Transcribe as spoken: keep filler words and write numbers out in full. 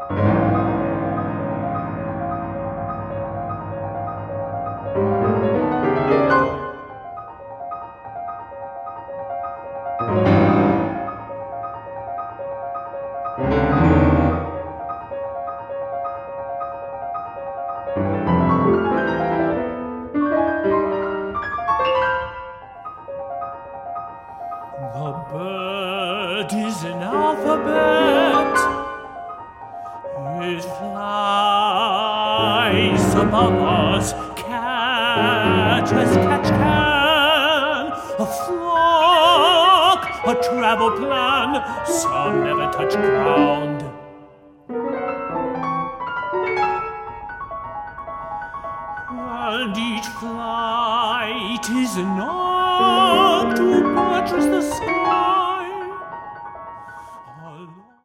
The bird is an alphabet. It flies above us, catch as catch can. A flock, a travel plan, some never touch ground. And each flight is enough to buttress the sky.